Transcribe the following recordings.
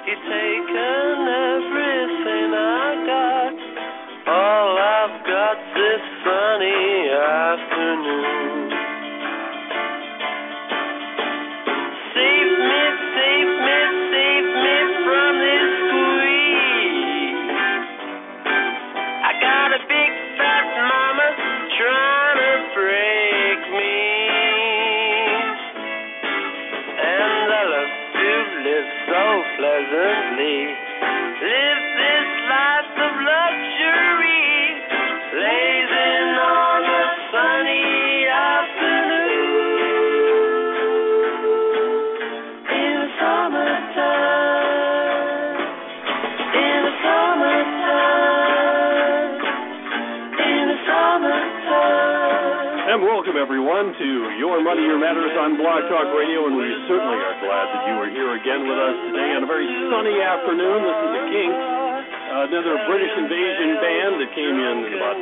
You've taken everything I got. All I've got's this sunny afternoon. Save me, save me, save me from this squeeze. I got a big fat mama trying to break me. And I love to live so pleasantly. Live this life of luxury, blazing on a sunny afternoon. In the summertime, in the summertime, in the summertime. And welcome, everyone, to Your Money, Your Matters on Blog Talk Radio, and we certainly are glad that you are here again with us today on a very sunny afternoon. This is the Kinks, another British invasion band that came in about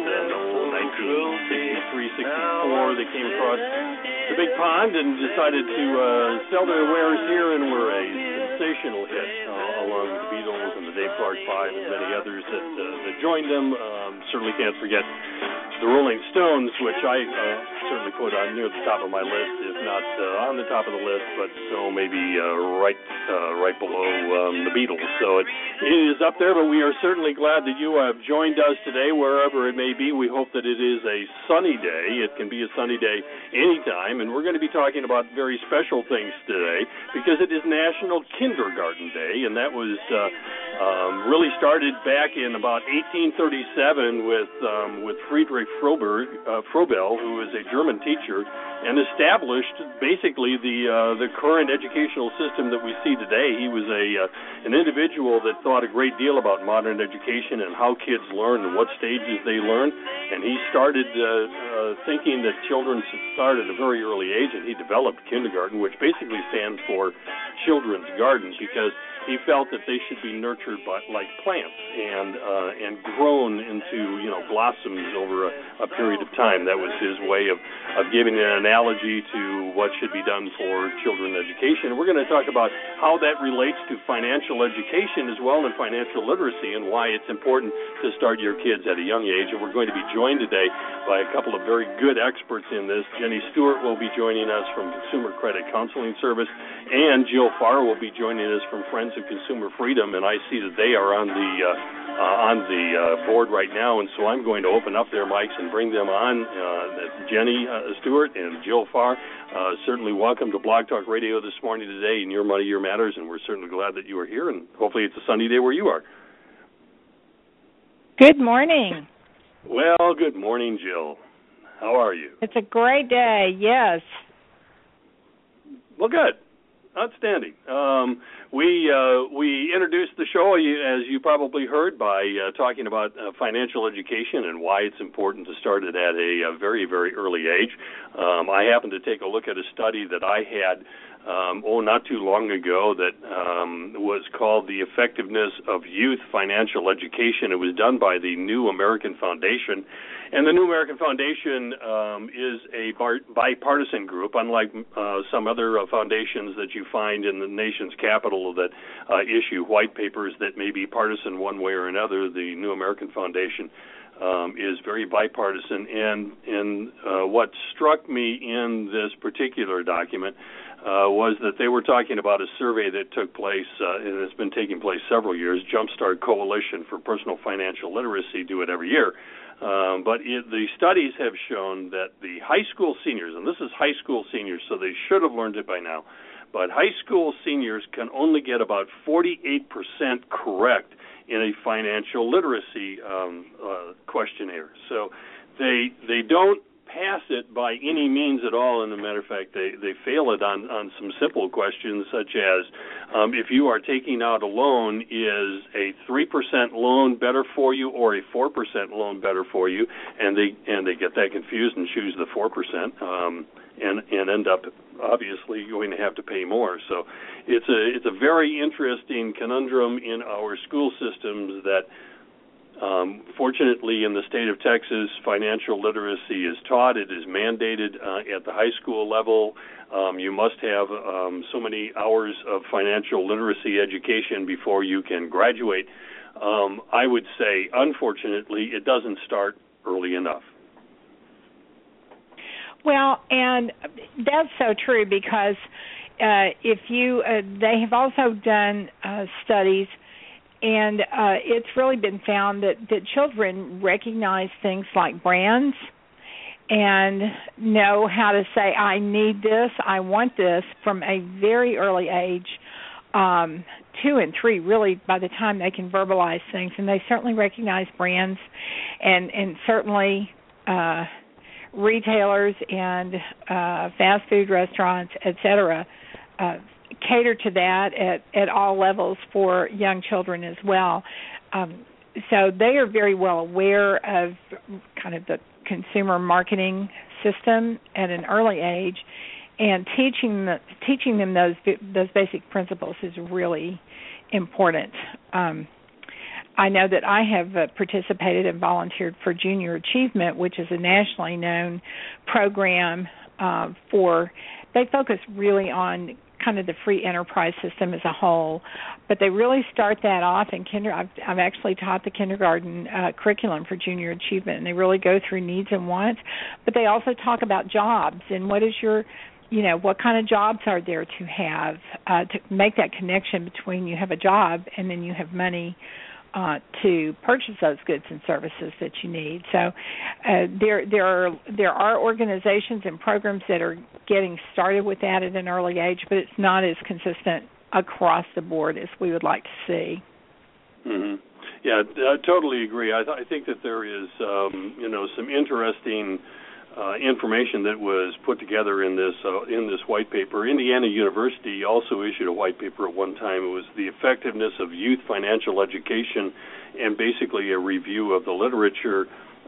1963, 64. They came across the Big Pond and decided to sell their wares here, and were a sensational hit, along with the Beatles and the Dave Clark Five and many others that joined them. Certainly can't forget the Rolling Stones, which I certainly put on near the top of my list, if not on the top of the list, but maybe right below the Beatles. So it is up there, but we are certainly glad that you have joined us today, wherever it may be. We hope that it is a sunny day. It can be a sunny day anytime, and we're going to be talking about very special things today, because it is National Kindergarten Day, and that was really started back in about 1837 with Friedrich Froebel, who was a German teacher, and established basically the current educational system that we see today. He was an individual that thought a great deal about modern education and how kids learn and what stages they learn, and he started thinking that children should start at a very early age, and he developed kindergarten, which basically stands for children's garden, because he felt that they should be nurtured like plants and grown into blossoms over a period of time. That was his way of giving an analogy to what should be done for children's education. And we're going to talk about how that relates to financial education as well, and financial literacy, and why it's important to start your kids at a young age. And we're going to be joined today by a couple of very good experts in this. Jenny Stewart will be joining us from Consumer Credit Counseling Service, and Jill Farr will be joining us from Friends of Consumer Freedom. And I see that they are on the board right now, and so I'm going to open up their mics and bring them on. Jenny Stewart and Jill Farr, certainly welcome to Blog Talk Radio this morning today in Your Money, Your Matters, and we're certainly glad that you are here, and hopefully it's a sunny day where you are. Good morning. Well, good morning, Jill. How are you? It's a great day, yes. Well, good. Outstanding. We introduced the show, as you probably heard, by talking about financial education and why it's important to start it at a very, very early age. I happened to take a look at a study that I had not too long ago that was called The Effectiveness of Youth Financial Education. It was done by the New American Foundation. And the New American Foundation is a bipartisan group, unlike some other foundations that you find in the nation's capital that issue white papers that may be partisan one way or another. The New American Foundation is very bipartisan. And what struck me in this particular document was that they were talking about a survey that took place, and it's been taking place several years. Jumpstart Coalition for Personal Financial Literacy do it every year. But the studies have shown that the high school seniors, and this is high school seniors, so they should have learned it by now, but high school seniors can only get about 48% correct in a financial literacy questionnaire. So they don't pass it by any means at all. And as a matter of fact, they fail it on some simple questions, such as if you are taking out a loan, is a 3% loan better for you or a 4% loan better for you? And they get that confused and choose the 4%, and end up obviously going to have to pay more. So it's a very interesting conundrum in our school systems that Fortunately, in the state of Texas, financial literacy is taught. It is mandated at the high school level. You must have so many hours of financial literacy education before you can graduate. I would say, unfortunately, it doesn't start early enough. Well, and that's so true because they have also done studies, and it's really been found that children recognize things like brands and know how to say, I need this, I want this, from a very early age, 2 and 3, really, by the time they can verbalize things. And they certainly recognize brands and certainly retailers and fast food restaurants, et cetera, cater to that at all levels for young children as well. So they are very well aware of kind of the consumer marketing system at an early age, and teaching them those basic principles is really important. I know that I have participated and volunteered for Junior Achievement, which is a nationally known program they focus really on kind of the free enterprise system as a whole, but they really start that off in I've actually taught the kindergarten curriculum for Junior Achievement, and they really go through needs and wants, but they also talk about jobs and what is what kind of jobs are there to have, to make that connection between you have a job and then you have money to purchase those goods and services that you need. So there are organizations and programs that are getting started with that at an early age, but it's not as consistent across the board as we would like to see. Mm-hmm. Yeah, I totally agree. I think that there is some interesting information that was put together in this white paper. Indiana University also issued a white paper at one time. It was the effectiveness of youth financial education, and basically a review of the literature.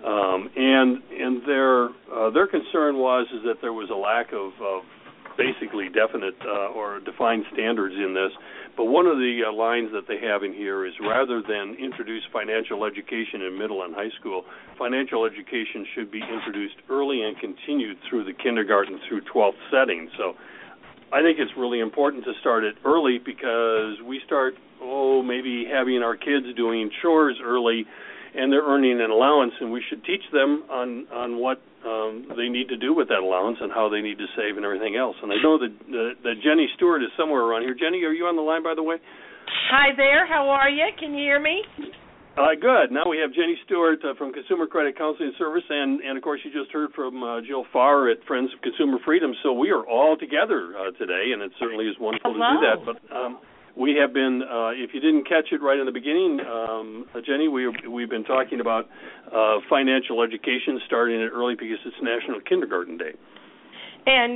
And their concern was that there was a lack of basically definite or defined standards in this. But one of the lines that they have in here is, rather than introduce financial education in middle and high school, financial education should be introduced early and continued through the kindergarten through 12th setting. So I think it's really important to start it early, because we start, maybe having our kids doing chores early, and they're earning an allowance, and we should teach them on what they need to do with that allowance and how they need to save and everything else. And I know that Jenny Stewart is somewhere around here. Jenny, are you on the line, by the way? Hi there. How are you? Can you hear me? Good. Now we have Jenny Stewart from Consumer Credit Counseling Service, and of course you just heard from Jill Farr at Friends of Consumer Freedom. So we are all together today, and it certainly is wonderful Hello. to do that. But we have been, if you didn't catch it right in the beginning, Jenny, we've been talking about financial education starting it early because it's National Kindergarten Day. And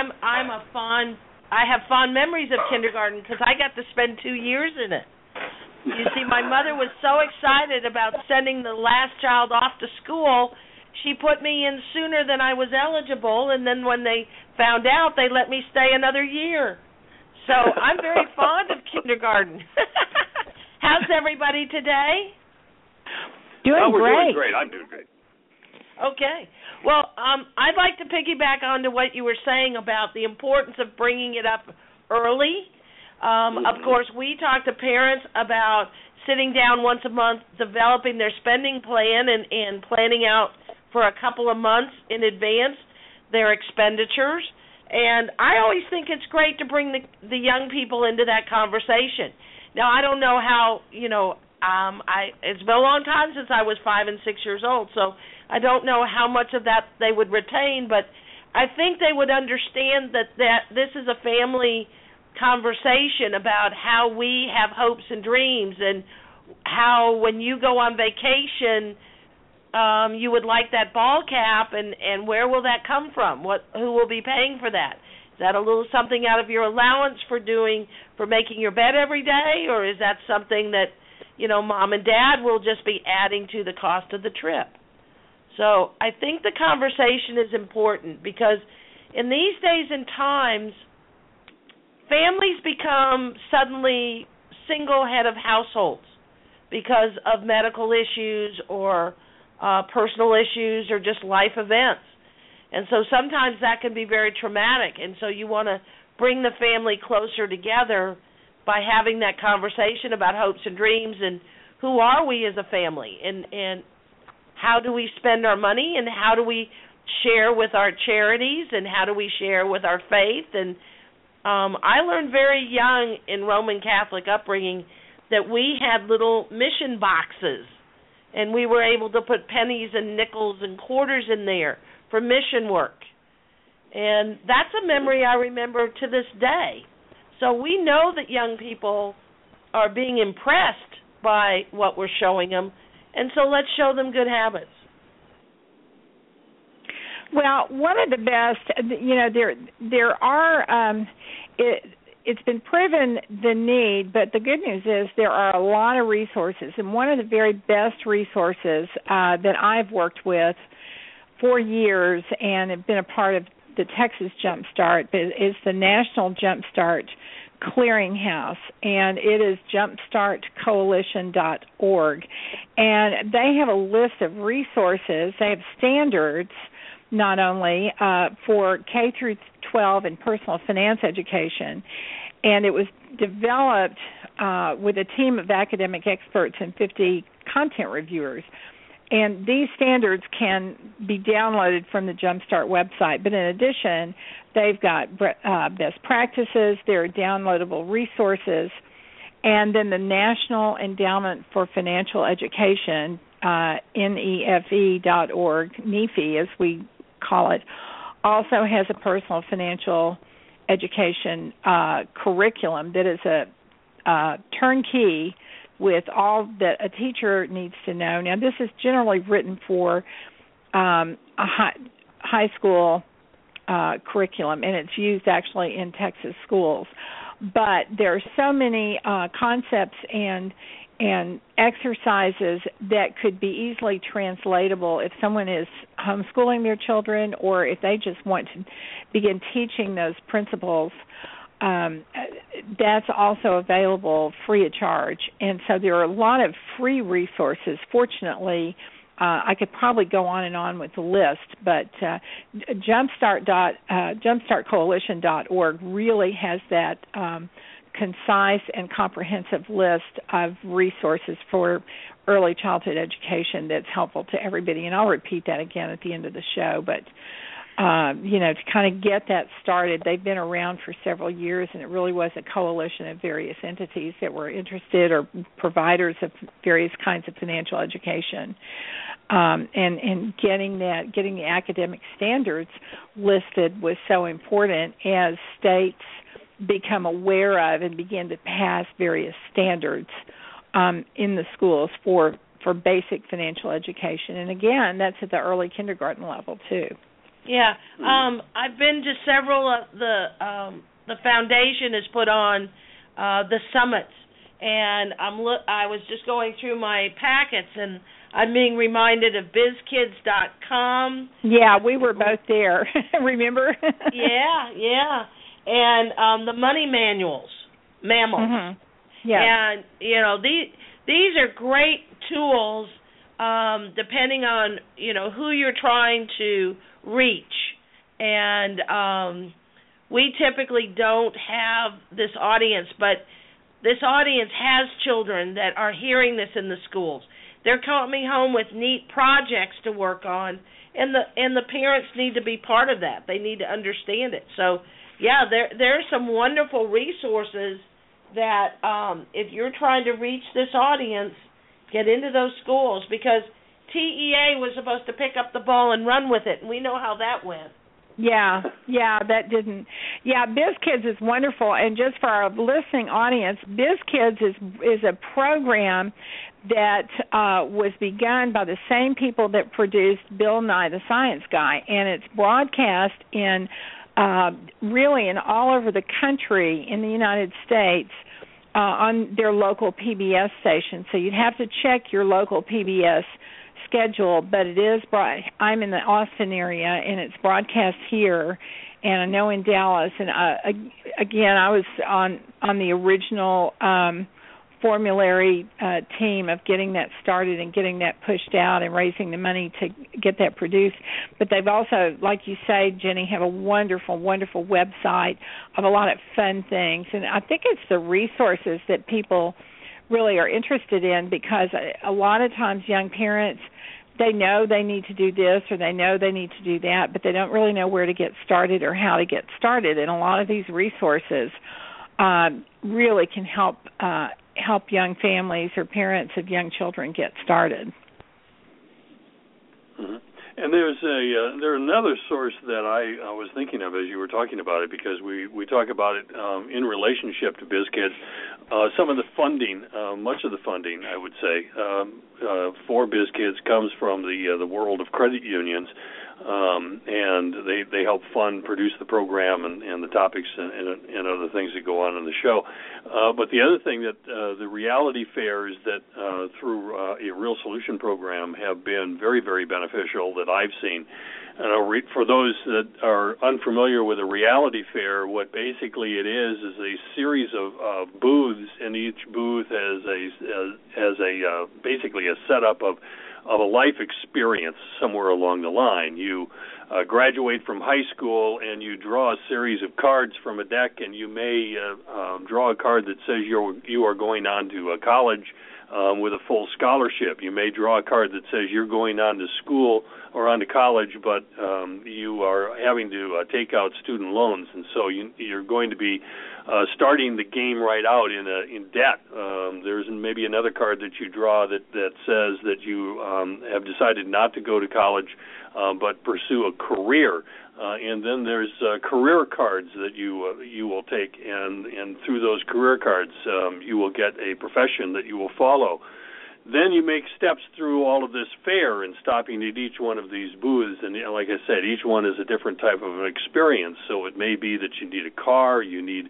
I have fond memories of kindergarten because I got to spend 2 years in it. You see, my mother was so excited about sending the last child off to school, she put me in sooner than I was eligible, and then when they found out, they let me stay another year. So I'm very fond of kindergarten. How's everybody today? Doing we're great. Doing great. I'm doing great. Okay. Well, I'd like to piggyback onto what you were saying about the importance of bringing it up early. Of course, we talk to parents about sitting down once a month, developing their spending plan and planning out for a couple of months in advance their expenditures. And I always think it's great to bring the young people into that conversation. Now, I don't know how, it's been a long time since I was 5 and 6 years old, so I don't know how much of that they would retain, but I think they would understand that this is a family conversation about how we have hopes and dreams, and how when you go on vacation, you would like that ball cap, and where will that come from? Who will be paying for that? Is that a little something out of your allowance for making your bed every day, or is that something that mom and dad will just be adding to the cost of the trip? So I think the conversation is important, because in these days and times, families become suddenly single head of households. because of medical issues or personal issues or just life events. And so sometimes that can be very traumatic, and so you want to bring the family closer together by having that conversation about hopes and dreams and who are we as a family, and how do we spend our money, and how do we share with our charities, and how do we share with our faith. And I learned very young in Roman Catholic upbringing that we had little mission boxes, and we were able to put pennies and nickels and quarters in there for mission work. And that's a memory I remember to this day. So we know that young people are being impressed by what we're showing them, and so let's show them good habits. Well, one of the best, there are, it's been proven the need, but the good news is there are a lot of resources, and one of the very best resources that I've worked with for years and have been a part of the Texas Jumpstart is the National Jumpstart Clearinghouse, and it is jumpstartcoalition.org. And they have a list of resources. They have standards not only for K through 12 and personal finance education, and it was developed with a team of academic experts and 50 content reviewers. And these standards can be downloaded from the Jumpstart website. But in addition, they've got best practices, there are downloadable resources, and then the National Endowment for Financial Education, NEFE.org, NEFE as we call it, also has a personal financial education curriculum that is a turnkey with all that a teacher needs to know. Now, this is generally written for a high school curriculum, and it's used actually in Texas schools. But there are so many concepts and exercises that could be easily translatable if someone is homeschooling their children or if they just want to begin teaching those principles. That's also available free of charge. And so there are a lot of free resources. Fortunately, I could probably go on and on with the list, but jumpstartcoalition.org really has that concise and comprehensive list of resources for early childhood education that's helpful to everybody. And I'll repeat that again at the end of the show, but to kind of get that started. They've been around for several years, and it really was a coalition of various entities that were interested or providers of various kinds of financial education. And getting the academic standards listed was so important as states become aware of and begin to pass various standards in the schools for basic financial education. And again, that's at the early kindergarten level too. Yeah, I've been to several of the foundation has put on the summits, and I was just going through my packets, and I'm being reminded of bizkids.com. Yeah, we were both there. Remember? Yeah, and the money manuals, mammals. Mm-hmm. Yeah, and these are great tools, depending on who you're trying to reach. And we typically don't have this audience, but this audience has children that are hearing this in the schools. They're coming home with neat projects to work on, and the parents need to be part of that. They need to understand it. So yeah, there's some wonderful resources that if you're trying to reach this audience, get into those schools, because TEA was supposed to pick up the ball and run with it, and we know how that went. Yeah, that didn't. Yeah, BizKids is wonderful, and just for our listening audience, BizKids is a program that was begun by the same people that produced Bill Nye the Science Guy, and it's broadcast in really in all over the country in the United States on their local PBS station. So you'd have to check your local PBS schedule, but it is I'm in the Austin area, and it's broadcast here, and I know in Dallas. And again, I was on the original formulary team of getting that started and getting that pushed out and raising the money to get that produced. But they've also, like you say, Jenny, have a wonderful, wonderful website of a lot of fun things. And I think it's the resources that people really are interested in, because a lot of times young parents, they know they need to do this or they know they need to do that, but they don't really know where to get started or how to get started. And a lot of these resources really can help young families or parents of young children get started. Mm-hmm. And there's another source that I was thinking of as you were talking about it, because we talk about it in relationship to BizKids. Some of the funding, much of the funding, I would say, for BizKids comes from the world of credit unions, and they help produce the program and the topics and other things that go on in the show. But the other thing that the reality fairs that through a Real Solution program have been very, very beneficial that I've seen. And for those that are unfamiliar with a reality fair, what basically it is a series of booths, and each booth has basically a setup of a life experience somewhere along the line. You graduate from high school and you draw a series of cards from a deck, and you may draw a card that says you are going on to college with a full scholarship. You may draw a card that says you're going on to school or on to college, but you are having to take out student loans, and so you're going to be starting the game right out in debt. There's maybe another card that you draw that says that you have decided not to go to college, but pursue a career. And then there's career cards that you will take, and through those career cards, you will get a profession that you will follow. Then you make steps through all of this fair and stopping at each one of these booths. And like I said, each one is a different type of an experience. So it may be that you need a car, you need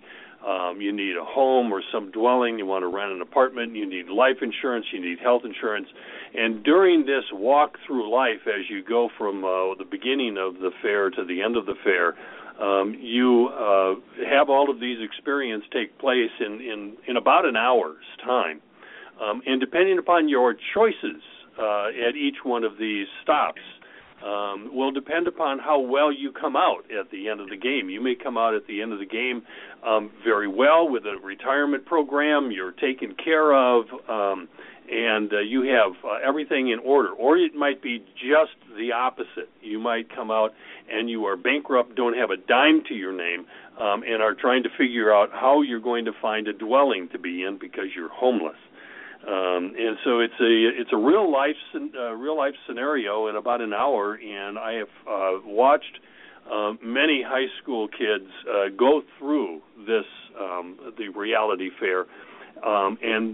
a home or some dwelling, you want to rent an apartment, you need life insurance, you need health insurance. And during this walk through life, as you go from the beginning of the fair to the end of the fair, you have all of these experiences take place in about an hour's time. And depending upon your choices at each one of these stops, will depend upon how well you come out at the end of the game. You may come out at the end of the game very well with a retirement program, you're taken care of, and you have everything in order. Or it might be just the opposite. You might come out and you are bankrupt, don't have a dime to your name, and are trying to figure out how you're going to find a dwelling to be in because you're homeless. And so it's a real life scenario in about an hour, and I have watched many high school kids go through this the reality fair, and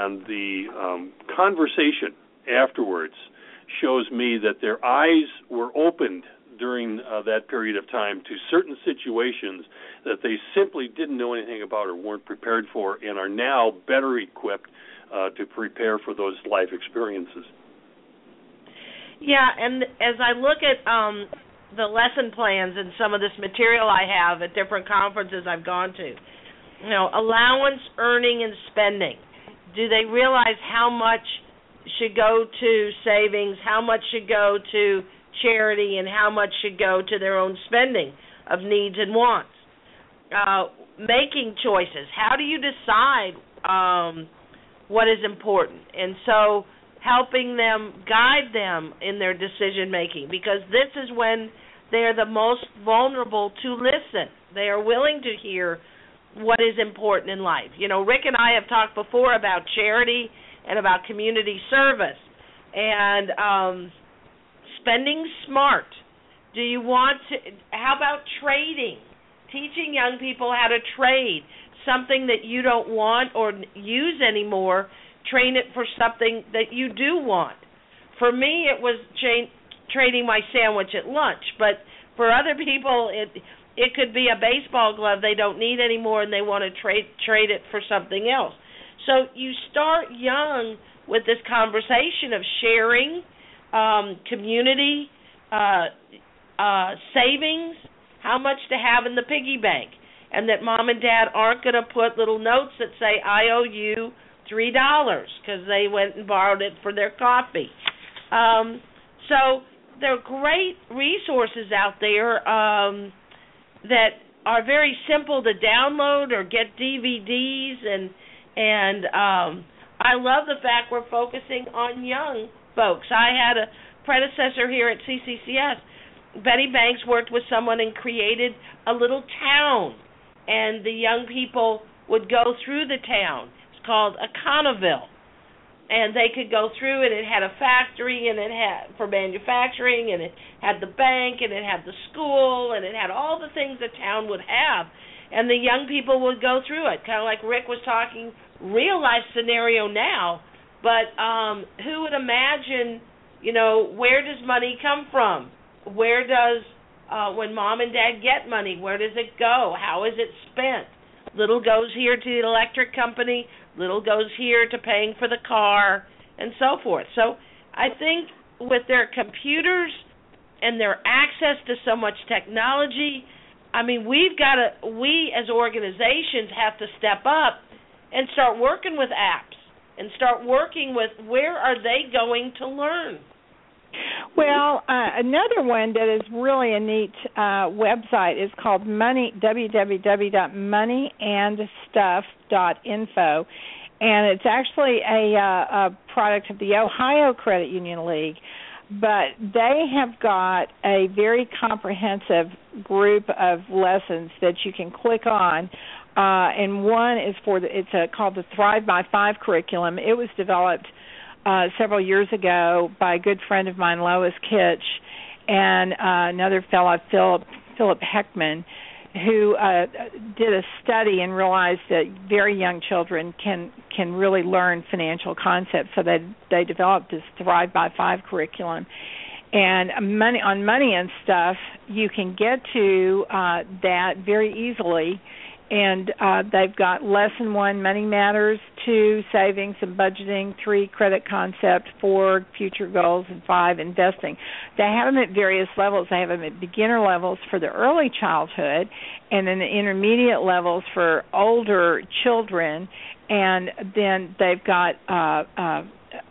the conversation afterwards shows me that their eyes were opened during that period of time to certain situations that they simply didn't know anything about or weren't prepared for, and are now better equipped to prepare for those life experiences. Yeah, and as I look at the lesson plans and some of this material I have at different conferences I've gone to, allowance, earning, and spending. Do they realize how much should go to savings, how much should go to charity, and how much should go to their own spending of needs and wants? Making choices. How do you decide what is important? And so helping them, guide them in their decision making, because this is when they're the most vulnerable to listen. They are willing to hear what is important in life. Rick and I have talked before about charity and about community service and spending smart. Do you want to, how about trading? Teaching young people how to trade something that you don't want or use anymore. Train it for something that you do want. For me, it was trading my sandwich at lunch, but for other people, it could be a baseball glove they don't need anymore and they want to trade it for something else. So you start young with this conversation of sharing, community, savings, how much to have in the piggy bank, and that mom and dad aren't going to put little notes that say, I owe you $3 because they went and borrowed it for their coffee. So there are great resources out there that are very simple to download or get DVDs, and I love the fact we're focusing on young folks. I had a predecessor here at CCCS. Betty Banks worked with someone and created a little town, and the young people would go through the town. It's called Econoville. And they could go through it. It had a factory, and it had for manufacturing, and it had the bank, and it had the school, and it had all the things a town would have. And the young people would go through it, kind of like Rick was talking, real life scenario now. But who would imagine, where does money come from? Where does, when mom and dad get money, where does it go? How is it spent? Little goes here to the electric company, little goes here to paying for the car, and so forth. So I think with their computers and their access to so much technology, I mean, we as organizations have to step up and start working with apps and start working with where are they going to learn. Well, another one that is really a neat website is called www.moneyandstuff.info, and it's actually a product of the Ohio Credit Union League, but they have got a very comprehensive group of lessons that you can click on, and one is called the Thrive by 5 curriculum. It was developed several years ago by a good friend of mine, Lois Kitch, and another fellow, Philip Heckman, who did a study and realized that very young children can really learn financial concepts. So they developed this Thrive by 5 curriculum. And on money and stuff, you can get to that very easily. And they've got Lesson 1, Money Matters, 2, Savings and Budgeting, 3, Credit Concept, 4, Future Goals, and 5, Investing. They have them at various levels. They have them at beginner levels for the early childhood, and then the intermediate levels for older children, and then they've got the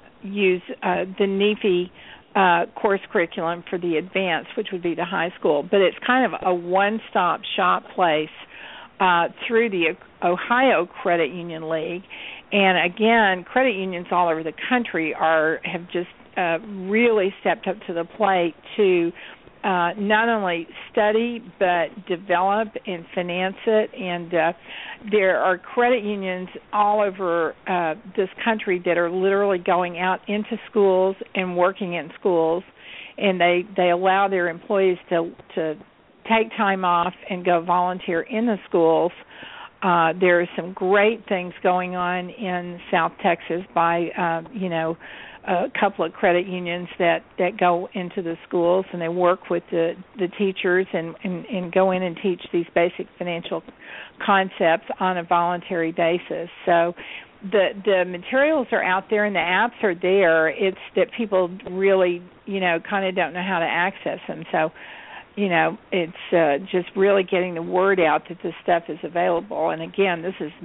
NEFI course curriculum for the advanced, which would be the high school. But it's kind of a one-stop shop place through the Ohio Credit Union League. And again, credit unions all over the country have just really stepped up to the plate to not only study but develop and finance it. And there are credit unions all over this country that are literally going out into schools and working in schools, and they allow their employees to take time off and go volunteer in the schools. There are some great things going on in South Texas by, a couple of credit unions that go into the schools, and they work with the teachers and go in and teach these basic financial concepts on a voluntary basis. So the materials are out there and the apps are there. It's that people really, kind of don't know how to access them. So it's just really getting the word out that this stuff is available. And again, this is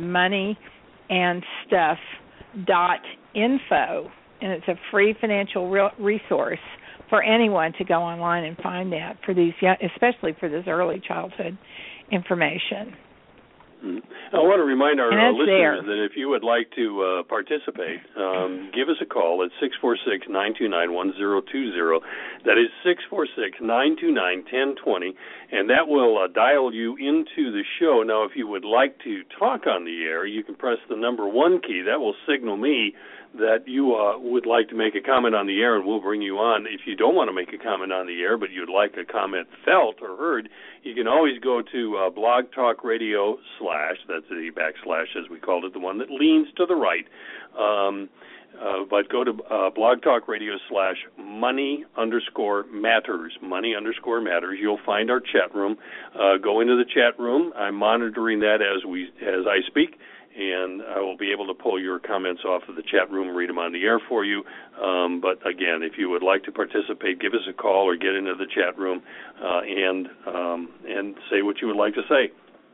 moneyandstuff.info, and it's a free financial resource for anyone to go online and find that for these, especially for this early childhood information. I want to remind our listeners that if you would like to participate, give us a call at 646-929-1020. That is 646-929-1020, and that will dial you into the show. Now, if you would like to talk on the air, you can press the number 1 key. That will signal me that you would like to make a comment on the air, and we'll bring you on. If you don't want to make a comment on the air, but you'd like a comment felt or heard, you can always go to Blog Talk Radio / that's the backslash as we called it, the one that leans to the right. But go to Blog Talk Radio / money_matters. Money_matters. You'll find our chat room. Go into the chat room. I'm monitoring that as I speak, and I will be able to pull your comments off of the chat room and read them on the air for you. But again, if you would like to participate, give us a call or get into the chat room and say what you would like to say.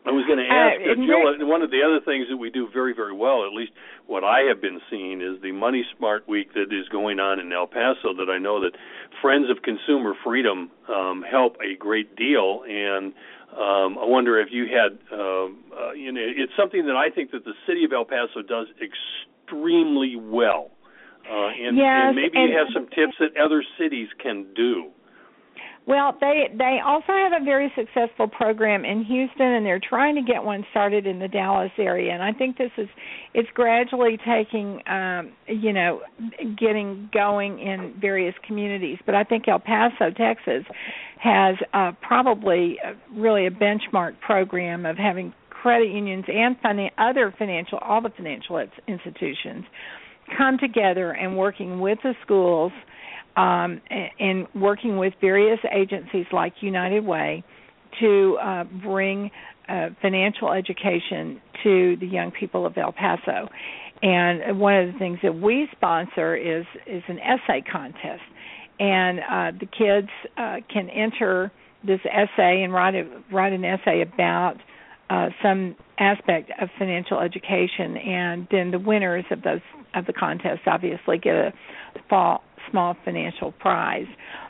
I was going to ask, Jill, one of the other things that we do very, very well, at least what I have been seeing, is the Money Smart Week that is going on in El Paso that I know that Friends of Consumer Freedom help a great deal. And I wonder if you had, it's something that I think that the city of El Paso does extremely well. And maybe you have some tips that other cities can do. Well, they also have a very successful program in Houston, and they're trying to get one started in the Dallas area. And I think it's gradually taking, getting going in various communities. But I think El Paso, Texas, has probably really a benchmark program of having credit unions and all the financial institutions come together and working with the schools. And working with various agencies like United Way to bring financial education to the young people of El Paso. And one of the things that we sponsor is an essay contest. And the kids can enter this essay and write an essay about some aspect of financial education, and then the winners of the contest obviously get a small financial prize,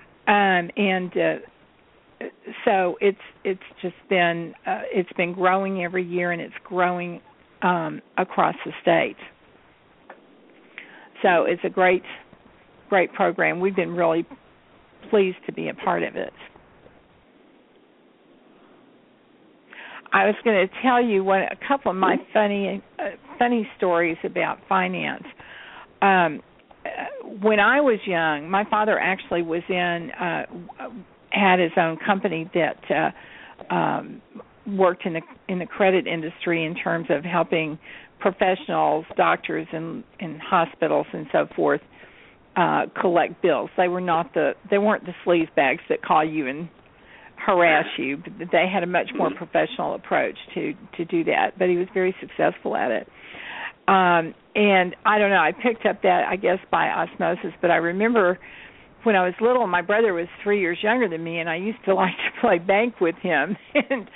so it's just been it's been growing every year, and it's growing across the state. So it's a great program. We've been really pleased to be a part of it. I was going to tell you a couple of my funny stories about finance. When I was young, my father actually had his own company that worked in the credit industry in terms of helping professionals, doctors, and hospitals and so forth collect bills. They weren't the sleaze bags that call you and harass you, but they had a much more professional approach to do that. But he was very successful at it. And I don't know, I picked up that, I guess, by osmosis, but I remember when I was little, my brother was 3 years younger than me, and I used to like to play bank with him. And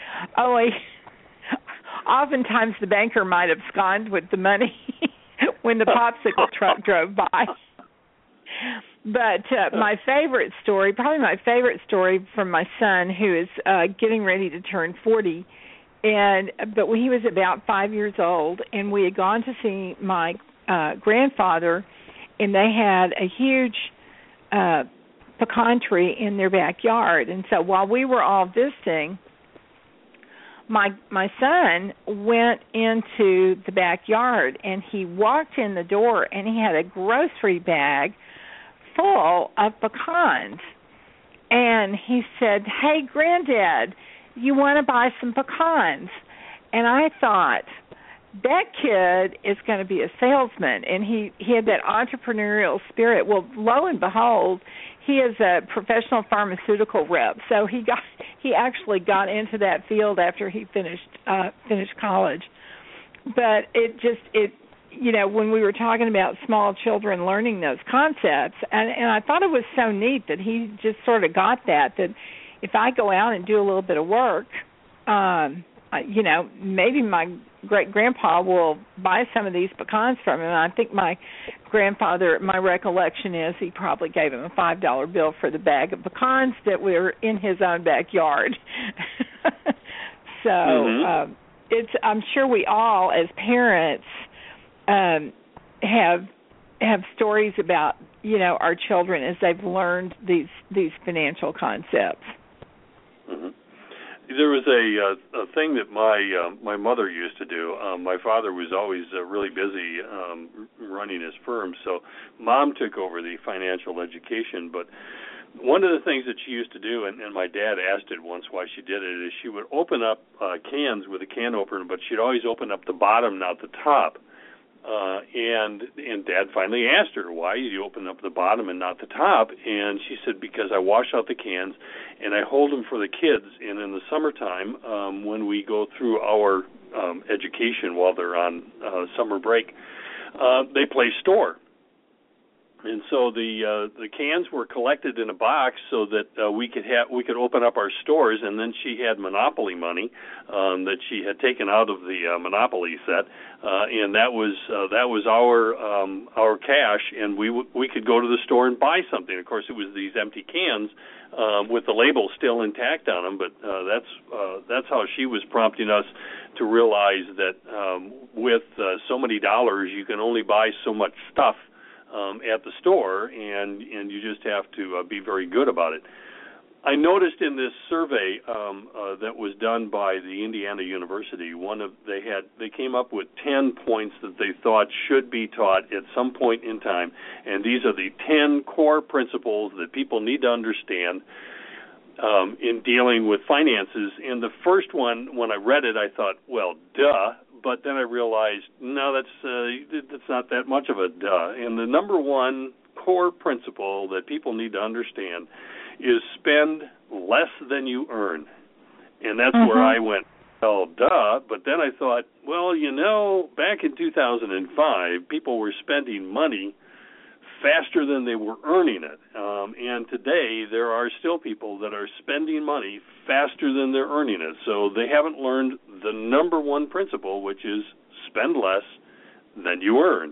oftentimes the banker might abscond with the money when the popsicle truck drove by. But my favorite story from my son, who is getting ready to turn 40, but when he was about 5 years old, and we had gone to see my grandfather, and they had a huge pecan tree in their backyard. And so while we were all visiting, my son went into the backyard, and he walked in the door, and he had a grocery bag full of pecans. And he said, "Hey, Granddad, you want to buy some pecans?" And I thought, that kid is going to be a salesman, and he had that entrepreneurial spirit. Well, lo and behold, he is a professional pharmaceutical rep. So he actually got into that field after he finished college. But when we were talking about small children learning those concepts, and I thought it was so neat that he just sort of got that if I go out and do a little bit of work, maybe my great-grandpa will buy some of these pecans from him. And I think my grandfather, my recollection is he probably gave him a $5 bill for the bag of pecans that were in his own backyard. So I'm sure we all, as parents, have stories about our children as they've learned these financial concepts. Mm-hmm. There was a thing that my mother used to do. My father was always really busy running his firm, so Mom took over the financial education. But one of the things that she used to do, and my dad asked it once why she did it, is she would open up cans with a can opener, but she'd always open up the bottom, not the top. And Dad finally asked her, "Why do you open up the bottom and not the top?" And she said, "Because I wash out the cans and I hold them for the kids. And in the summertime, when we go through our education while they're on summer break, they play store." And so the cans were collected in a box so that we could open up our stores. And then she had Monopoly money that she had taken out of the Monopoly set, and that was our cash. And we could go to the store and buy something. Of course, it was these empty cans with the label still intact on them. But that's how she was prompting us to realize that with so many dollars, you can only buy so much stuff at the store, and you just have to be very good about it. I noticed in this survey that was done by the Indiana University, they came up with 10 points that they thought should be taught at some point in time, and these are the 10 core principles that people need to understand in dealing with finances. And the first one, when I read it, I thought, well, duh. But then I realized, no, that's not that much of a duh. And the number one core principle that people need to understand is spend less than you earn. And that's where I went, well, duh. But then I thought, well, back in 2005, people were spending money faster than they were earning it. And today there are still people that are spending money faster than they're earning it. So they haven't learned the number one principle, which is spend less than you earn.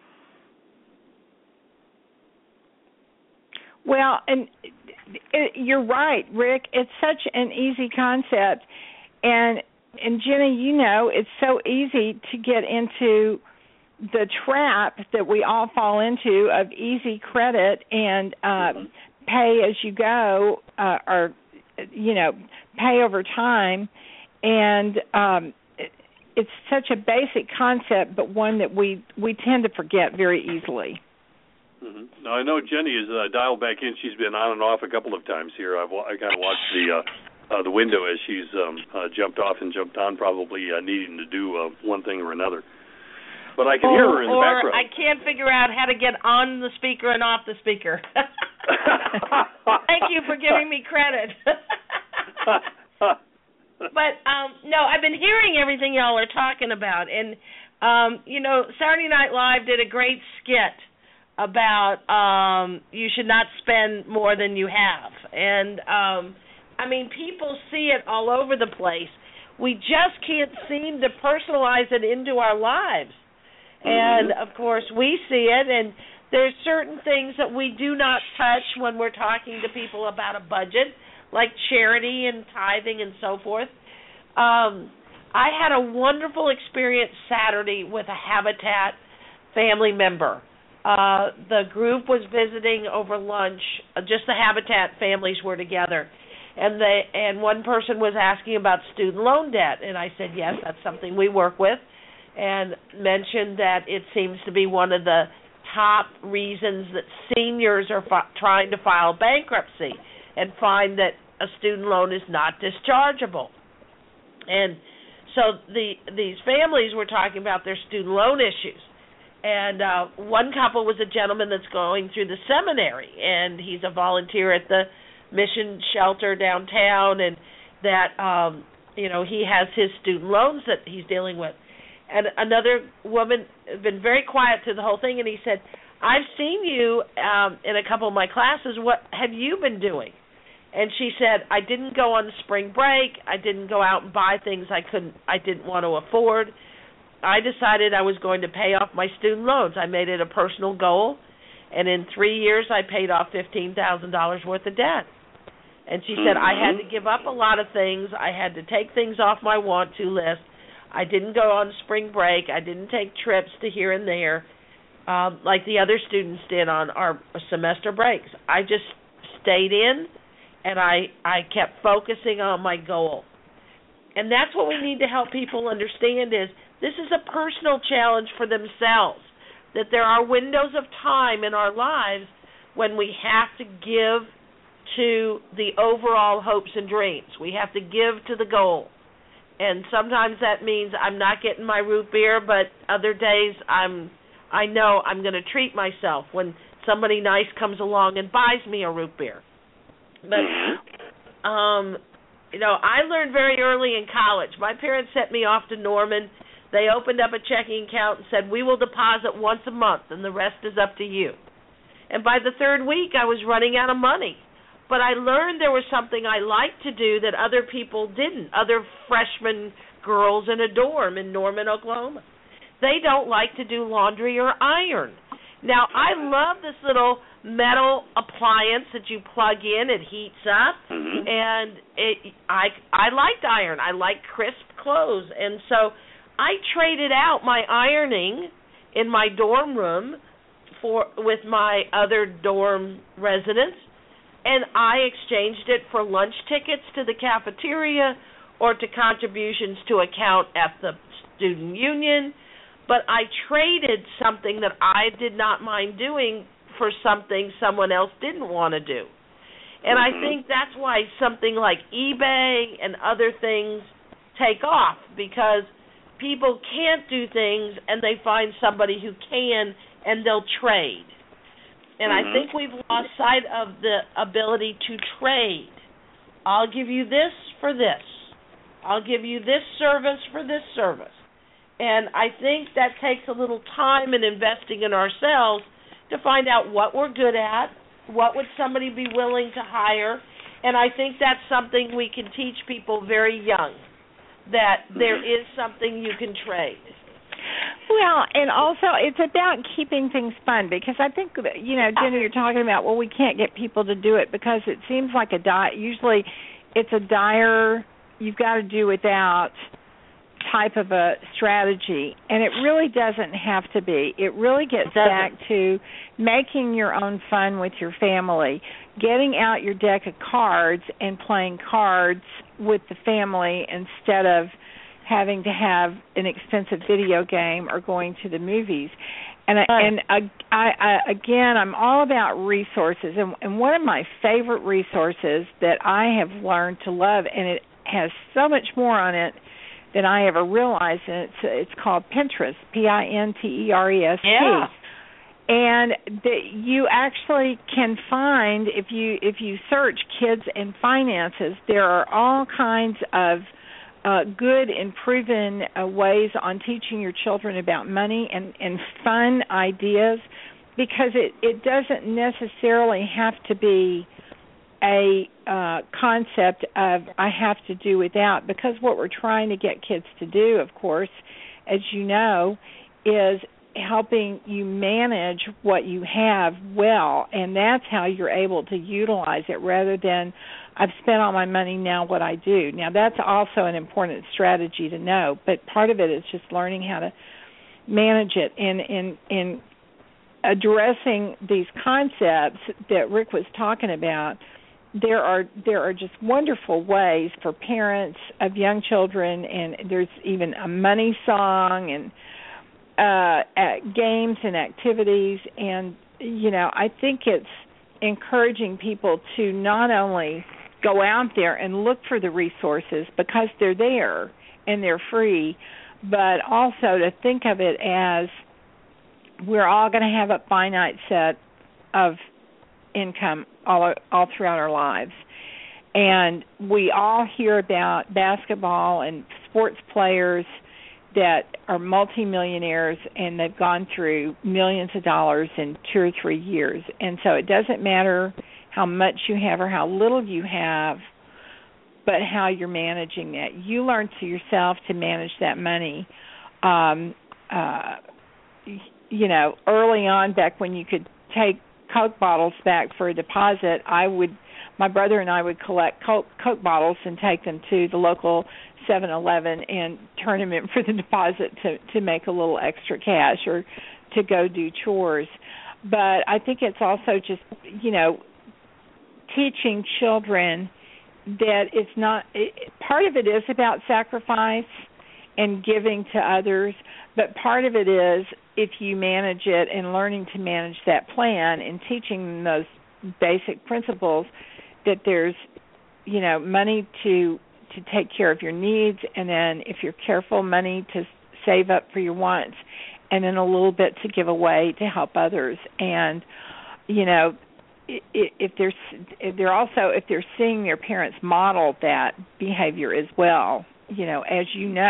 Well, and you're right, Rick. It's such an easy concept. And Jenny, it's so easy to get into the trap that we all fall into of easy credit and pay as you go, or pay over time, and it's such a basic concept, but one that we tend to forget very easily. Mm-hmm. Now I know Jenny is dialed back in. She's been on and off a couple of times here. I kind of watched the window as she's jumped off and jumped on, probably needing to do one thing or another. But I can hear her in the background. Or I can't figure out how to get on the speaker and off the speaker. Thank you for giving me credit. But, no, I've been hearing everything y'all are talking about. And, Saturday Night Live did a great skit about you should not spend more than you have. And, people see it all over the place. We just can't seem to personalize it into our lives. And, of course, we see it, and there's certain things that we do not touch when we're talking to people about a budget, like charity and tithing and so forth. I had a wonderful experience Saturday with a Habitat family member. The group was visiting over lunch. Just the Habitat families were together. And one person was asking about student loan debt, and I said, yes, that's something we work with, and mentioned that it seems to be one of the top reasons that seniors are trying to file bankruptcy and find that a student loan is not dischargeable. And so these families were talking about their student loan issues. And one couple was a gentleman that's going through the seminary, and he's a volunteer at the mission shelter downtown, and that, he has his student loans that he's dealing with. And another woman had been very quiet through the whole thing, and he said, I've seen you in a couple of my classes. What have you been doing? And she said, I didn't go on spring break. I didn't go out and buy things I didn't want to afford. I decided I was going to pay off my student loans. I made it a personal goal, and in 3 years I paid off $15,000 worth of debt. And she said, I had to give up a lot of things. I had to take things off my want-to list. I didn't go on spring break. I didn't take trips to here and there like the other students did on our semester breaks. I just stayed in, and I kept focusing on my goal. And that's what we need to help people understand is this is a personal challenge for themselves, that there are windows of time in our lives when we have to give to the overall hopes and dreams. We have to give to the goal. And sometimes that means I'm not getting my root beer, but other days I know I'm going to treat myself when somebody nice comes along and buys me a root beer. But, I learned very early in college. My parents sent me off to Norman. They opened up a checking account and said, we will deposit once a month, and the rest is up to you. And by the third week, I was running out of money. But I learned there was something I liked to do that other people didn't, other freshman girls in a dorm in Norman, Oklahoma. They don't like to do laundry or iron. Now, I love this little metal appliance that you plug in. It heats up, and I liked iron. I like crisp clothes. And so I traded out my ironing in my dorm room with my other dorm residents, and I exchanged it for lunch tickets to the cafeteria or to contributions to account at the student union. But I traded something that I did not mind doing for something someone else didn't want to do. And I think that's why something like eBay and other things take off, because people can't do things and they find somebody who can, and they'll trade. And I think we've lost sight of the ability to trade. I'll give you this for this. I'll give you this service for this service. And I think that takes a little time and investing in ourselves to find out what we're good at, what would somebody be willing to hire, and I think that's something we can teach people very young, that there is something you can trade. Well, and also it's about keeping things fun, because I think, Jenny, you're talking about, well, we can't get people to do it because it seems like usually it's a dire, you've got to do without type of a strategy, and it really doesn't have to be. It really gets back to making your own fun with your family, getting out your deck of cards and playing cards with the family instead of having to have an expensive video game or going to the movies. And again, I'm all about resources, and one of my favorite resources that I have learned to love, and it has so much more on it than I ever realized, and it's called Pinterest, Pinterest. Yeah. And you actually can find, if you search kids and finances, there are all kinds of good and proven ways on teaching your children about money and fun ideas, because it doesn't necessarily have to be a concept of I have to do without, because what we're trying to get kids to do, of course, as you know, is helping you manage what you have well, and that's how you're able to utilize it rather than I've spent all my money, now what I do. Now, that's also an important strategy to know, but part of it is just learning how to manage it. In addressing these concepts that Rick was talking about, there are just wonderful ways for parents of young children, and there's even a money song and games and activities. And, I think it's encouraging people to not only go out there and look for the resources because they're there and they're free, but also to think of it as we're all going to have a finite set of income all throughout our lives. And we all hear about basketball and sports players that are multimillionaires, and they've gone through millions of dollars in 2 or 3 years. And so it doesn't matter how much you have or how little you have, but how you're managing that. You learn to yourself to manage that money. Early on, back when you could take Coke bottles back for a deposit, my brother and I would collect Coke bottles and take them to the local 7-Eleven and turn them in for the deposit to make a little extra cash or to go do chores. But I think it's also just, teaching children that it's not, part of it is about sacrifice and giving to others, but part of it is, if you manage it and learning to manage that plan and teaching them those basic principles, that there's, money to take care of your needs, and then if you're careful, money to save up for your wants, and then a little bit to give away to help others. And, if they're seeing their parents model that behavior as well, as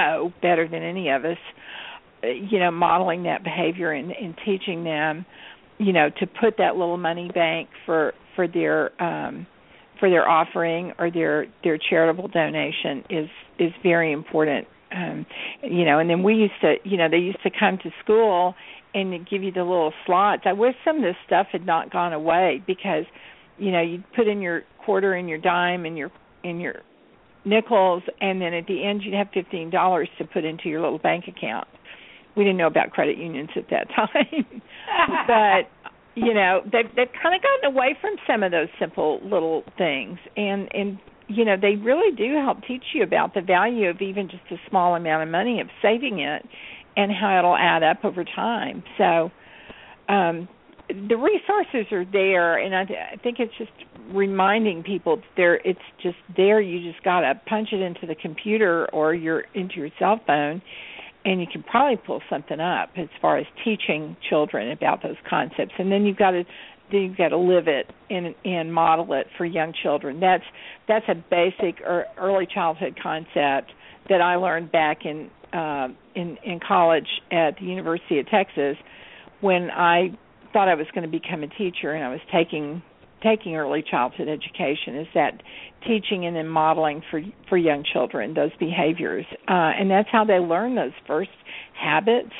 better than any of us, modeling that behavior and teaching them to put that little money bank for their offering or their charitable donation is very important. And then we used to, they used to come to school and give you the little slots. I wish some of this stuff had not gone away because, you'd put in your quarter and your dime and your nickels, and then at the end you'd have $15 to put into your little bank account. We didn't know about credit unions at that time, but they've kind of gotten away from some of those simple little things, and they really do help teach you about the value of even just a small amount of money, of saving it, and how it'll add up over time. So the resources are there, and I think it's just reminding people it's just there. You just got to punch it into the computer or into your cell phone, and you can probably pull something up as far as teaching children about those concepts. And then you've got to live it and model it for young children. That's a basic early childhood concept that I learned back in college at the University of Texas when I thought I was going to become a teacher, and I was taking early childhood education, is that teaching and then modeling for young children those behaviors, and that's how they learn those first habits.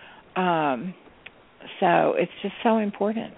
So it's just so important.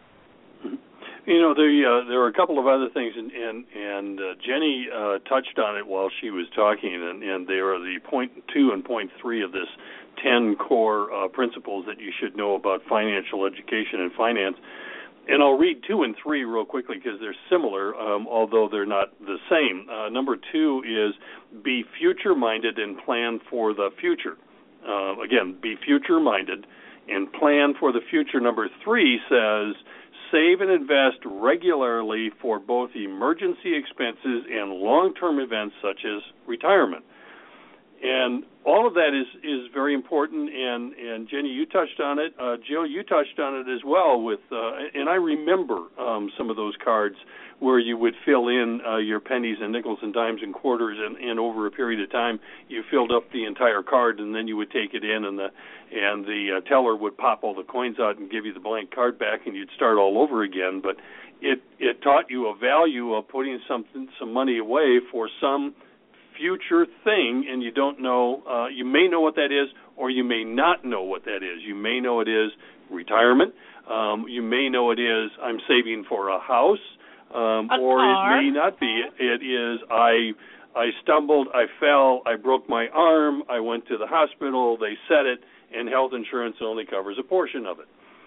There are a couple of other things, and Jenny touched on it while she was talking, and they are the point 2 and point 3 of this 10 core principles that you should know about financial education and finance. And I'll read 2 and 3 real quickly because they're similar, although they're not the same. Number 2 is be future-minded and plan for the future. Again, be future-minded and plan for the future. Number 3 says save and invest regularly for both emergency expenses and long-term events such as retirement. And all of that is very important, and Jenny, you touched on it. Jill, you touched on it as well and I remember some of those cards where you would fill in your pennies and nickels and dimes and quarters, and over a period of time you filled up the entire card, and then you would take it in, and the teller would pop all the coins out and give you the blank card back, and you'd start all over again. But it taught you a value of putting some money away for some future thing, and you don't know, you may know what that is, or you may not know what that is. You may know it is retirement. You may know it is I'm saving for a house, or it may not be. It is I stumbled, I fell, I broke my arm, I went to the hospital, they said it, and health insurance only covers a portion of it.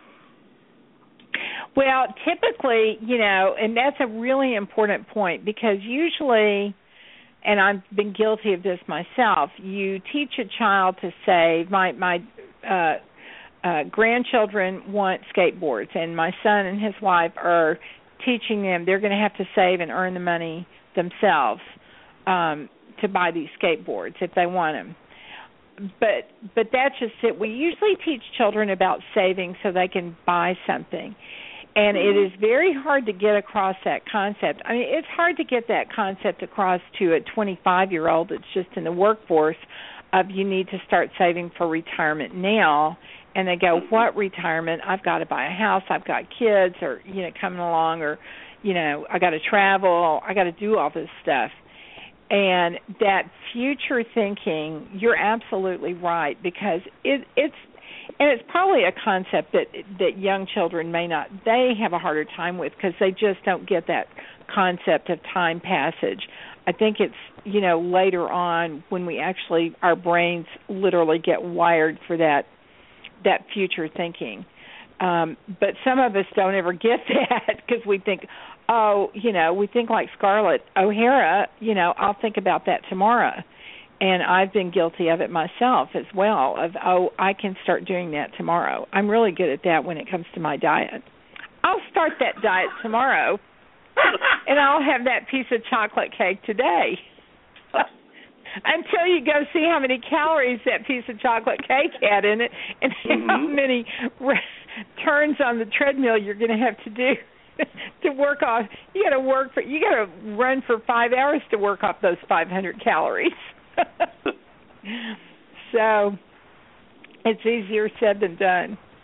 Well, typically, and that's a really important point, because usually, and I've been guilty of this myself, you teach a child to save. My grandchildren want skateboards, and my son and his wife are teaching them they're going to have to save and earn the money themselves to buy these skateboards if they want them. But that's just it. We usually teach children about saving so they can buy something. And it is very hard to get across that concept. I mean, it's hard to get that concept across to a 25-year-old that's just in the workforce of you need to start saving for retirement now. And they go, what retirement? I've got to buy a house. I've got kids or, coming along, or, I got to travel. I got to do all this stuff. And that future thinking, you're absolutely right, because it's probably a concept that young children they have a harder time with, because they just don't get that concept of time passage. I think it's, later on when our brains literally get wired for that future thinking. But some of us don't ever get that, because we think, we think like Scarlett O'Hara, I'll think about that tomorrow. And I've been guilty of it myself as well, I can start doing that tomorrow. I'm really good at that when it comes to my diet. I'll start that diet tomorrow, and I'll have that piece of chocolate cake today. Until you go see how many calories that piece of chocolate cake had in it, and how many turns on the treadmill you're going to have to do to work off. You got to run for 5 hours to work off those 500 calories. So it's easier said than done.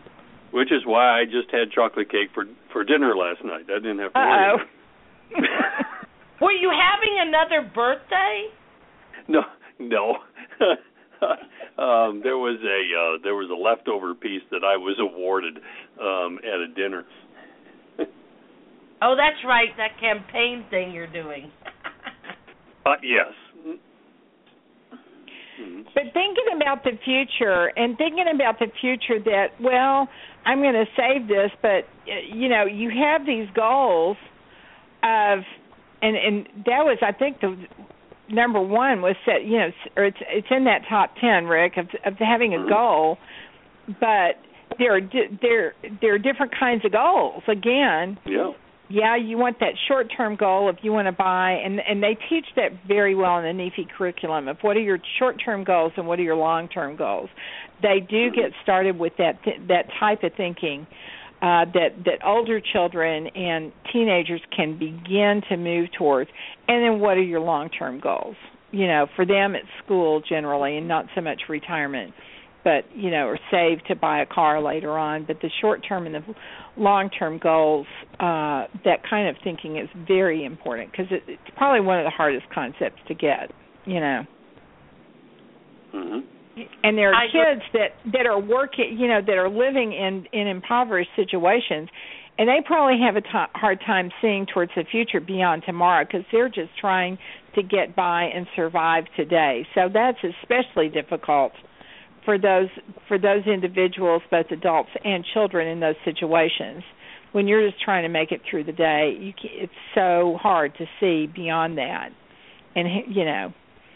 Which is why I just had chocolate cake for dinner last night. I didn't have to worry about it. Were you having another birthday? No. There was a leftover piece that I was awarded at a dinner. Oh, that's right, that campaign thing you're doing. Yes. But thinking about the future that, well, I'm going to save this, but, you have these goals of, and that was, I think, the number one was set, or it's in that top 10, Rick, of having a goal, but there are different kinds of goals. Again, yeah, you want that short-term goal if you want to buy, and they teach that very well in the NEFI curriculum of what are your short-term goals and what are your long-term goals. They do get started with that type of thinking that older children and teenagers can begin to move towards. And then what are your long-term goals? For them it's school generally and not so much retirement, but, or save to buy a car later on. But the short-term and the long-term goals, that kind of thinking is very important because it's probably one of the hardest concepts to get, Mm-hmm. And there are kids that are working, that are living in impoverished situations, and they probably have a hard time seeing towards the future beyond tomorrow because they're just trying to get by and survive today. So that's especially difficult for those individuals, both adults and children, in those situations. When you're just trying to make it through the day, it's so hard to see beyond that, and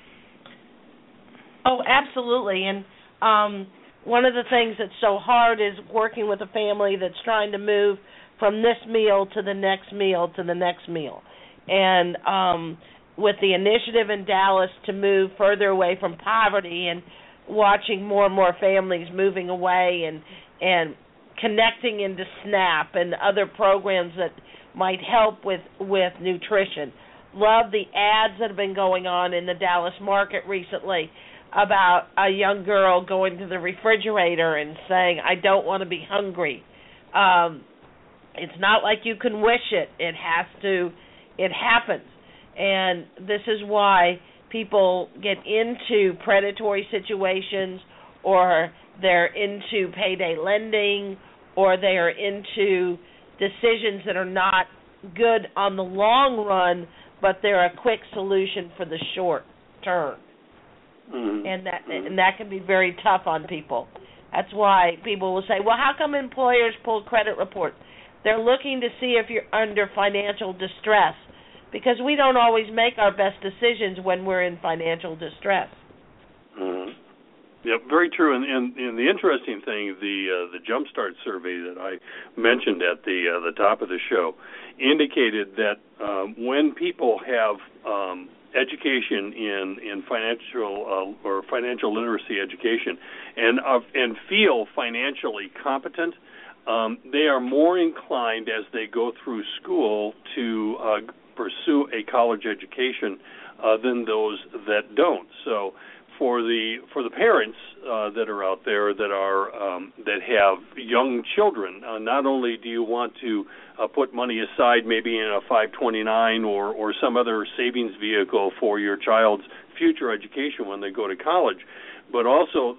Oh, absolutely. And one of the things that's so hard is working with a family that's trying to move from this meal to the next meal to the next meal. And with the initiative in Dallas to move further away from poverty and watching more and more families moving away and connecting into SNAP and other programs that might help with nutrition. Love the ads that have been going on in the Dallas market recently about a young girl going to the refrigerator and saying, I don't want to be hungry. It's not like you can wish it. It happens. And this is why people get into predatory situations, or they're into payday lending, or they are into decisions that are not good on the long run, but they're a quick solution for the short term. Mm-hmm. And that can be very tough on people. That's why people will say, well, how come employers pull credit reports? They're looking to see if you're under financial distress, because we don't always make our best decisions when we're in financial distress. Mm-hmm. Yeah, very true. And the interesting thing, the Jumpstart survey that I mentioned at the top of the show indicated that when people have education in financial or financial literacy education and feel financially competent, they are more inclined as they go through school to pursue a college education than those that don't. So for the parents that are out there that have young children, not only do you want to put money aside, maybe in a 529 or some other savings vehicle for your child's future education when they go to college, but also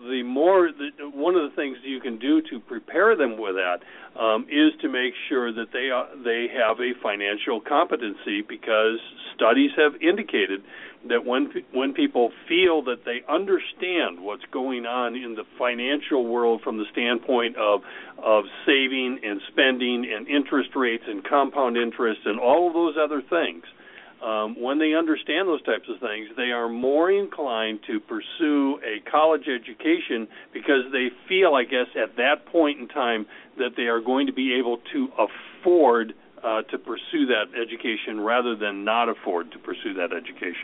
one of the things you can do to prepare them with that is to make sure that they have a financial competency, because studies have indicated that when people feel that they understand what's going on in the financial world from the standpoint of saving and spending and interest rates and compound interest and all of those other things, when they understand those types of things, they are more inclined to pursue a college education, because they feel, I guess, at that point in time that they are going to be able to afford to pursue that education rather than not afford to pursue that education.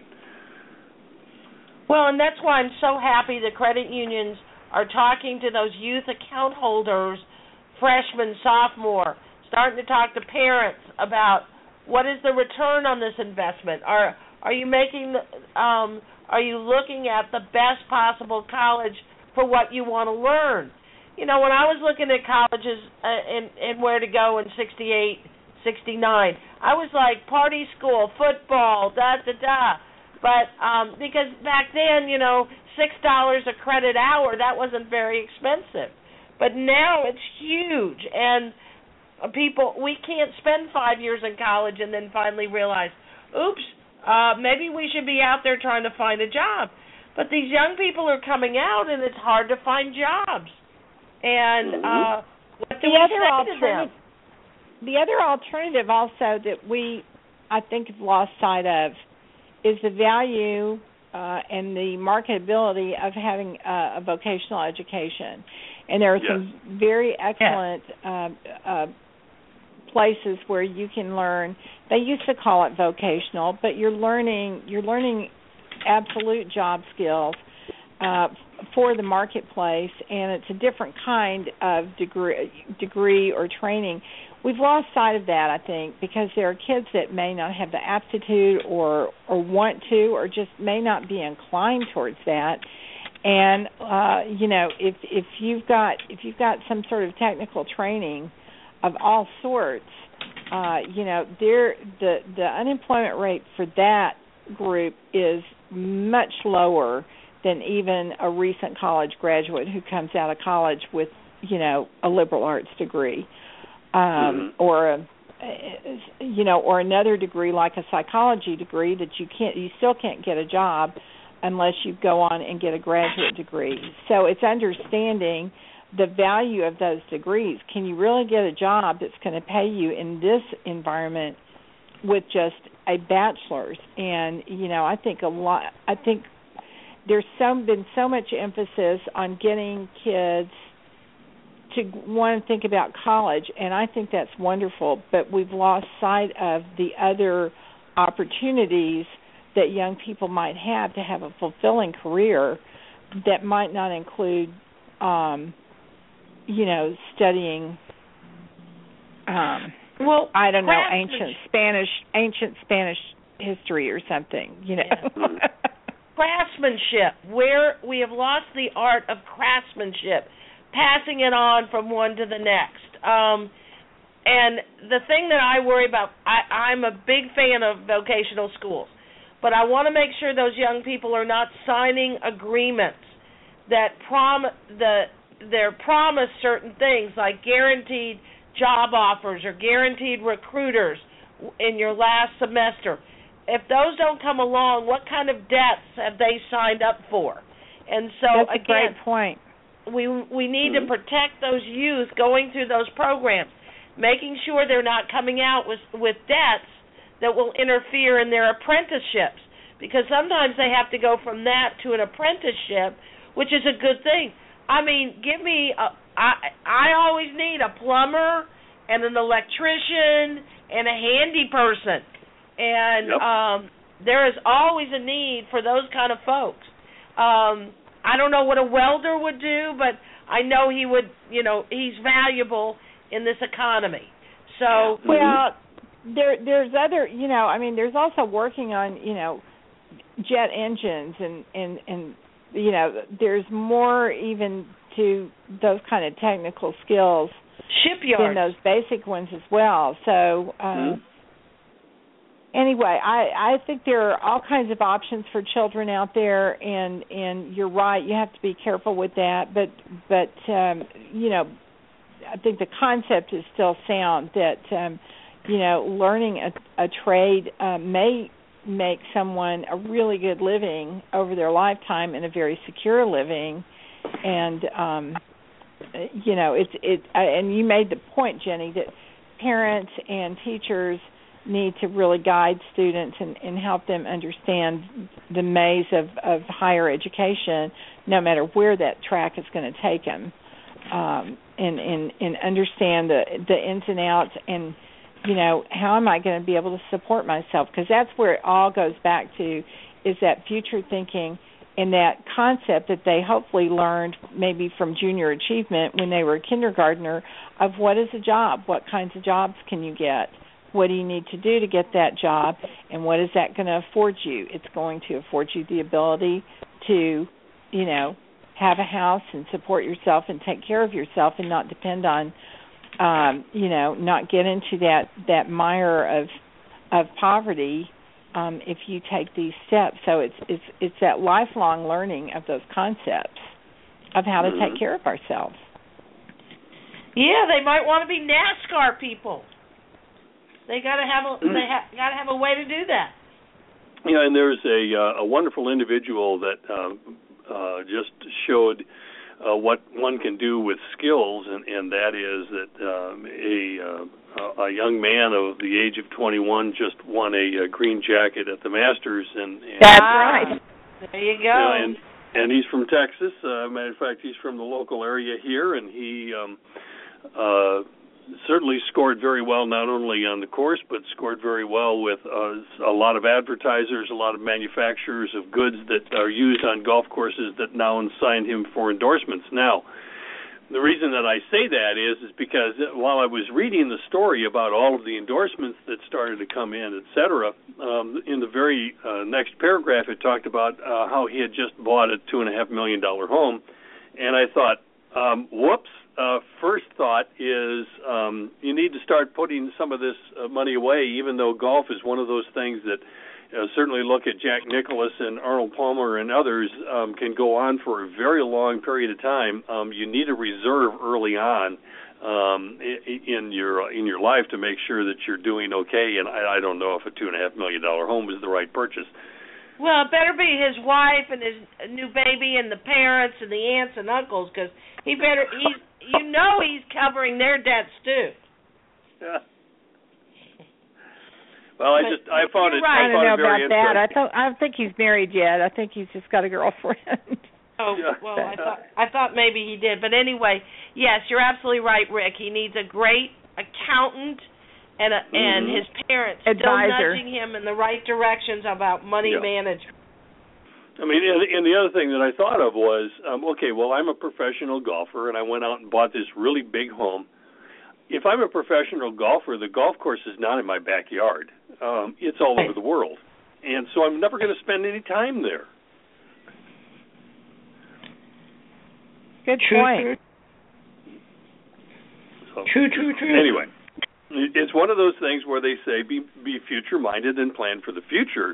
Well, and that's why I'm so happy the credit unions are talking to those youth account holders, freshmen, sophomore, starting to talk to parents about what is the return on this investment. Are you looking at the best possible college for what you want to learn? when I was looking at colleges and where to go in 68, 69, I was like party school, football, da-da-da. But because back then, $6 a credit hour, that wasn't very expensive. But now it's huge, and we can't spend 5 years in college and then finally realize, oops, maybe we should be out there trying to find a job. But these young people are coming out, and it's hard to find jobs. And what do we say to them? The other alternative also that we, I think, have lost sight of is the value and the marketability of having a vocational education. And there are some very excellent places where you can learn. They used to call it vocational, but you're learning absolute job skills for the marketplace, and it's a different kind of degree or training. We've lost sight of that, I think, because there are kids that may not have the aptitude or want to, or just may not be inclined towards that. And if you've got some sort of technical training of all sorts, the unemployment rate for that group is much lower than even a recent college graduate who comes out of college with a liberal arts degree. Or another degree like a psychology degree that you still can't get a job unless you go on and get a graduate degree. So it's understanding the value of those degrees. Can you really get a job that's going to pay you in this environment with just a bachelor's? And I think there's been so much emphasis on getting kids to want to think about college, and I think that's wonderful, but we've lost sight of the other opportunities that young people might have to have a fulfilling career that might not include, studying, I don't know, ancient Spanish history or something, Craftsmanship, where we have lost the art of craftsmanship, passing it on from one to the next. And the thing that I worry about, I'm a big fan of vocational schools, but I want to make sure those young people are not signing agreements that they're promised certain things like guaranteed job offers or guaranteed recruiters in your last semester. If those don't come along, what kind of debts have they signed up for? And so that's a great point. We need to protect those youth going through those programs, making sure they're not coming out with debts that will interfere in their apprenticeships, because sometimes they have to go from that to an apprenticeship, which is a good thing. I mean, I always need a plumber and an electrician and a handy person, and there is always a need for those kind of folks. I don't know what a welder would do, but I know he would, he's valuable in this economy. So there's other, there's also working on, jet engines and there's more even to those kind of technical skills. Shipyards. Than those basic ones as well. So anyway, I think there are all kinds of options for children out there, and you're right, you have to be careful with that. But I think the concept is still sound that learning a trade may make someone a really good living over their lifetime and a very secure living, and and you made the point, Jenny, that parents and teachers need to really guide students and help them understand the maze of higher education, no matter where that track is going to take them, and understand the ins and outs, and how am I going to be able to support myself? Because that's where it all goes back to, is that future thinking and that concept that they hopefully learned maybe from junior achievement when they were a kindergartner of what is a job, what kinds of jobs can you get, what do you need to do to get that job, and what is that going to afford you? It's going to afford you the ability to, have a house and support yourself and take care of yourself and not depend on, not get into that mire of poverty if you take these steps. So it's that lifelong learning of those concepts of how to take care of ourselves. Yeah, they might want to be NASCAR people. They got to have a way to do that. Yeah, and there's a wonderful individual that just showed what one can do with skills, and that is that a young man of the age of 21 just won a green jacket at the Masters, and that's right. There you go. And he's from Texas. Matter of fact, he's from the local area here, and he certainly scored very well, not only on the course, but scored very well with a lot of advertisers, a lot of manufacturers of goods that are used on golf courses that now signed him for endorsements. Now, the reason that I say that is because while I was reading the story about all of the endorsements that started to come in, et cetera, in the very next paragraph it talked about how he had just bought a $2.5 million home, and I thought, whoops. First thought is you need to start putting some of this money away, even though golf is one of those things that certainly look at Jack Nicklaus and Arnold Palmer and others can go on for a very long period of time. You need a reserve early on in your life to make sure that you're doing okay, and I don't know if a $2.5 million home is the right purchase. Well, it better be his wife and his new baby and the parents and the aunts and uncles, because he's covering their debts too. Yeah. Well, I found it. Right. I found it very about that. interesting. I don't think he's married yet. I think he's just got a girlfriend. Oh, well, I thought maybe he did, but anyway, yes, you're absolutely right, Rick. He needs a great accountant and his parents advisor, still nudging him in the right directions about money management. I mean, and the other thing that I thought of was, okay, well, I'm a professional golfer, and I went out and bought this really big home. If I'm a professional golfer, the golf course is not in my backyard. It's all over the world. And so I'm never going to spend any time there. Good point. So, True. Anyway, it's one of those things where they say be future-minded and plan for the future.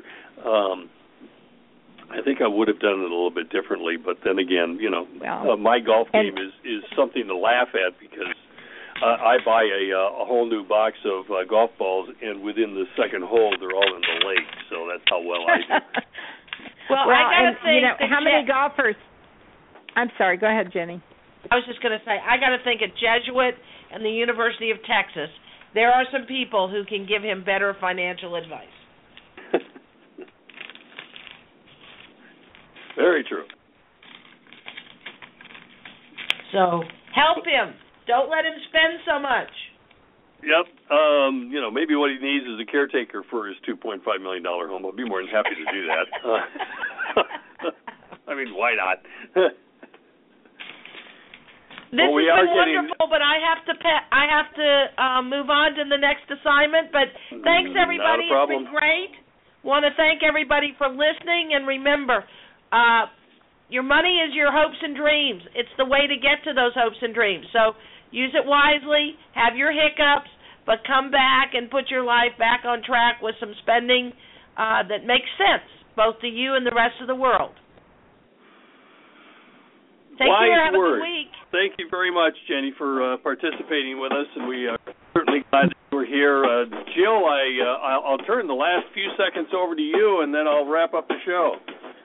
I think I would have done it a little bit differently, but then again, my golf game is something to laugh at because I buy a whole new box of golf balls, and within the second hole, they're all in the lake, so that's how well I do. well, I got to think how many golfers... I'm sorry, go ahead, Jenny. I was just going to say, I got to think at Jesuit and the University of Texas, there are some people who can give him better financial advice. Very true. So help him. Don't let him spend so much. Yep. Maybe what he needs is a caretaker for his $2.5 million home. I'd be more than happy to do that. I mean, why not? This has been wonderful, but I have to move on to the next assignment. But thanks, everybody. Not a problem. It's been great. Want to thank everybody for listening. And remember, your money is your hopes and dreams. It's the way to get to those hopes and dreams. So use it wisely. Have your hiccups, but come back and put your life back on track with some spending that makes sense, both to you and the rest of the world. Take care. Have a good week. Thank you very much, Jenny, for participating with us, and we are certainly glad that you were here. Jill, I'll turn the last few seconds over to you, and then I'll wrap up the show.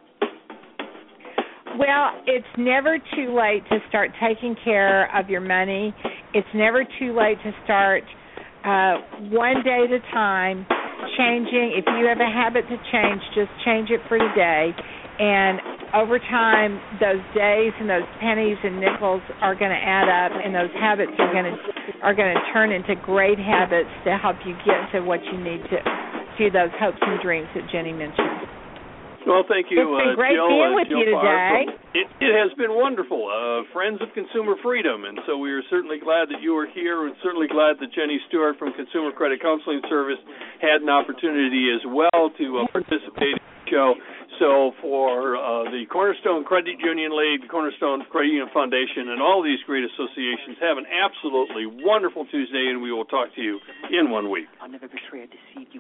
Well, it's never too late to start taking care of your money. It's never too late to start one day at a time changing. If you have a habit to change, just change it for today. And over time, those days and those pennies and nickels are going to add up, and those habits are going to turn into great habits to help you get to what you need to those hopes and dreams that Jenny mentioned. Well, thank you, It's been great Jill, being with you today. It has been wonderful. Friends of Consumer Freedom, and so we are certainly glad that you were here, and certainly glad that Jenny Stewart from Consumer Credit Counseling Service had an opportunity as well to participate in the show. So for the Cornerstone Credit Union League, the Cornerstone Credit Union Foundation, and all these great associations, have an absolutely wonderful Tuesday, and we will talk to you in 1 week. I'll never betray or deceive you.